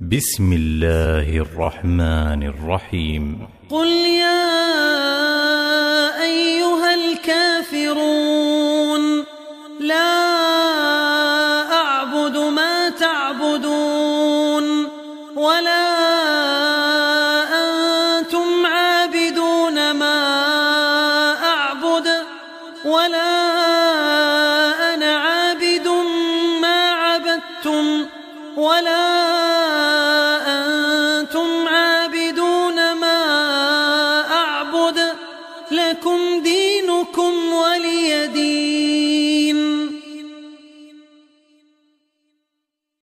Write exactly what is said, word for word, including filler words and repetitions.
بسم الله الرحمن الرحيم. قل يا أيها الكافرون لا أعبد ما تعبدون ولا أنتم عابدون ما أعبد ولا